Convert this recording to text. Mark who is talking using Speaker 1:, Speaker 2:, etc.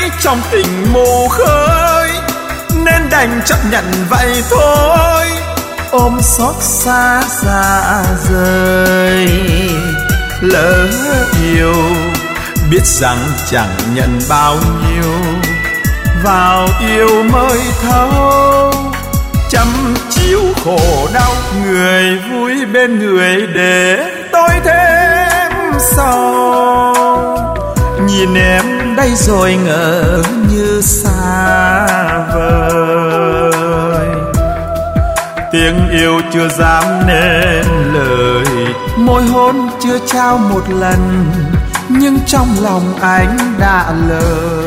Speaker 1: trong tình mù khơi, nên đành chấp nhận vậy thôi. Ôm xót xa xa rời, lỡ yêu biết rằng chẳng nhận bao nhiêu, vào yêu mới thấu chăm chiếu khổ đau. Người vui bên người để tôi thêm sầu, nhìn em đây rồi ngỡ như xa vời. Tiếng yêu chưa dám nên lời, môi hôn chưa trao một lần, nhưng trong lòng anh đã lời.